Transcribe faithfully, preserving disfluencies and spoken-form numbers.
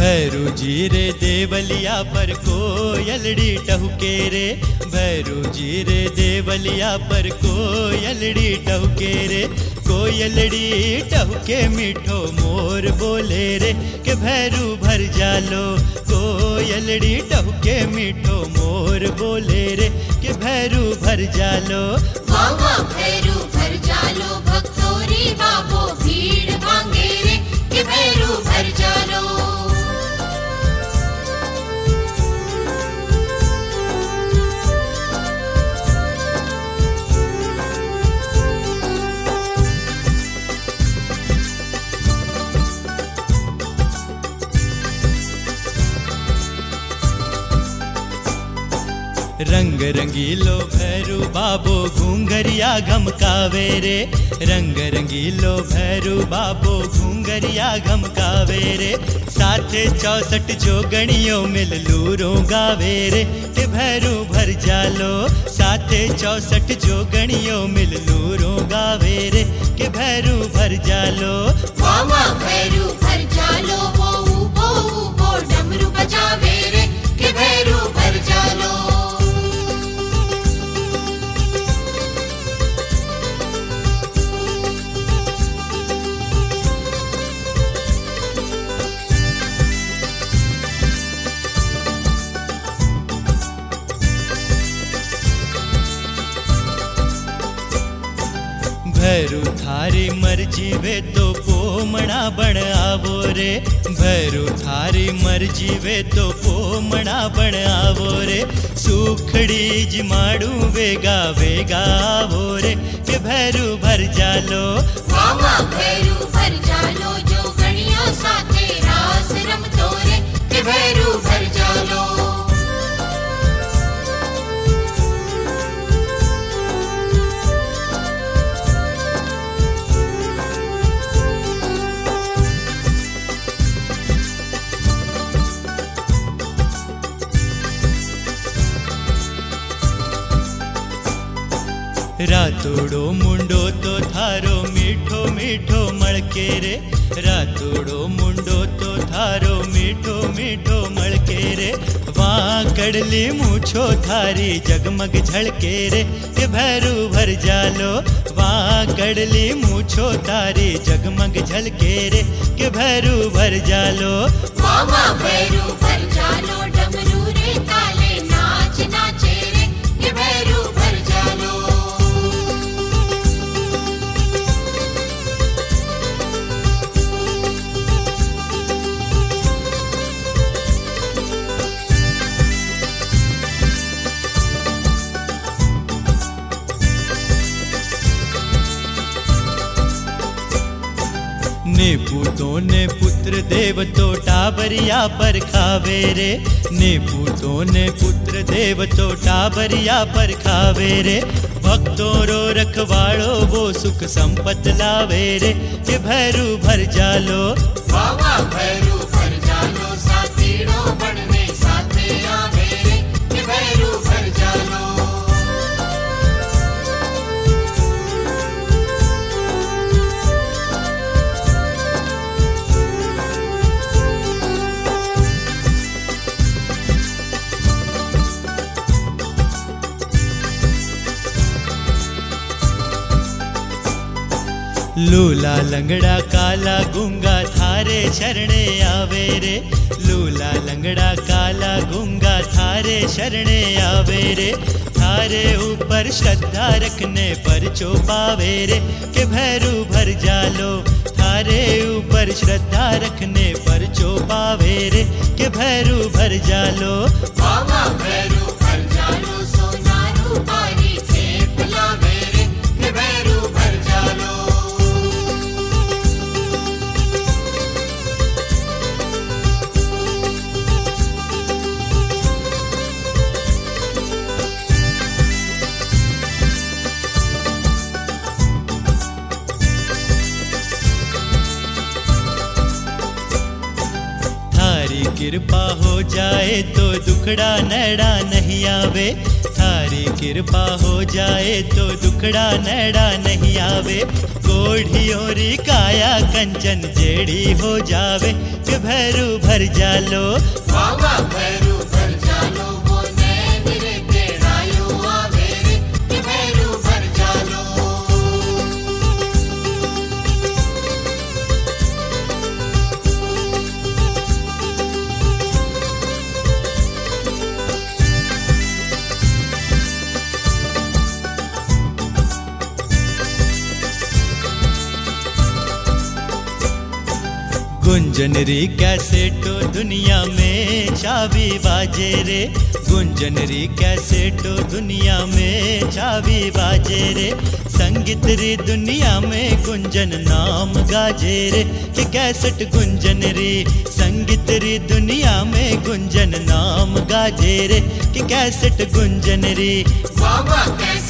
भैरू जी रे देवलिया पर कोयलड़ी टहुके रे, भैरू जी रे देवलिया पर कोयलड़ी टहुके रे। कोयलड़ी टहुके मीठो मोर बोले रे, के भैरू भर जालो। कोयलड़ी टहुके मीठो मोर बोले रे, के भैरू भर जालो। वाह वाह भैरू भर जालो, भक्तोरी बाबो भीड़ भांगे रे, के भैरू भर जालो। रंग रंगीलो भैरू बाबो घूंघरिया घमकावे रे, रंग रंगीलो भैरू बाबो घूंघरिया घमकावे रे। साथे चौसठ जोगणियों मिल लूरो गावे रे, के भैरू भर जालो। साथे चौसठ जोगणियों मिल लूरो गावे रे, के भैरू भर जालो। वाह वाह भैरू भर जालो, वो ऊबो ऊबो डमरू बजावे रे, के भैरू भर जालो। भैरू थारी मर्जी वे तो पोमणा बण आवो रे, भैरू थारी मर्जी वे तो पोमणा बण आवो रे। सूखड़ी जिमाड़ू वेगा वेगा आवो रे, के भैरू भर जालो। वाह वाह भैरू भर जालो, जो गणियों साथे रास रमतो रे, के भैरू भर जालो। रातोड़ो मुंडो तो थारो मीठो मीठो मड़के रे, रातोड़ो मुंडो तो थारो मीठो मीठो मड़के रे। वहाँ कड़ली मूछो थारी जगमग झलके रे, के भैरू भर जालो। वहाँ कड़ली मूछो थारी जगमग झलके रे, के भैरू भर जालो। वाह वाह भैरू भर जालो, डमरू रे ताले नाच नाचे रे, के भैरू भर जालो। ने पूतों ने पुत्र देव तो टाबरिया पर खावे रे, ने पूतों ने पुत्र देव तो टाबरिया पर खावे रे। भक्तों रो रखवाड़ो वो सुख संपत लावे रे, के भैरू भर जालो। वाह वाह भैरू भर जालो, साथीड़ो बढ़ने साथे आवे रे, के भैरू भर जालो। लूला लंगड़ा काला गूंगा थारे शरणे आवे रे, लूला लंगड़ा काला गूंगा थारे शरणे आवे रे। थारे ऊपर श्रद्धा रखने पर चौपावे रे, के भैरू भर जालो। थारे ऊपर श्रद्धा रखने पर चौपावे रे, के भैरू भर जालो। वाह वाह भैरू भर जालो, सोना रूपारी खेप लावे रे, के भैरू भर जालो। कृपा हो जाए तो दुखड़ा नैड़ा नहीं आवे, थारी कृपा हो जाए तो दुखड़ा नैड़ा नहीं आवे। कोढ़ी ओरी काया कंचन जेड़ी हो जावे, कि भैरू भर जालो बाबा भैरू भर जालो, वो नैन रे तेरायो आवे रे, कि भैरू भर जालो। गुंजनरी कैसेटो दुनिया में चाबी बाजे रे, गुंजनरी कैसेटो दुनिया में चाबी बाजे रे। संगीत री दुनिया में गुंजन नाम गाजे रे, कि कैसेट गुंजन री। संगीत री दुनिया में गुंजन नाम गाजे रे, कि कैसेट गुंजन री। बाबा कैसेट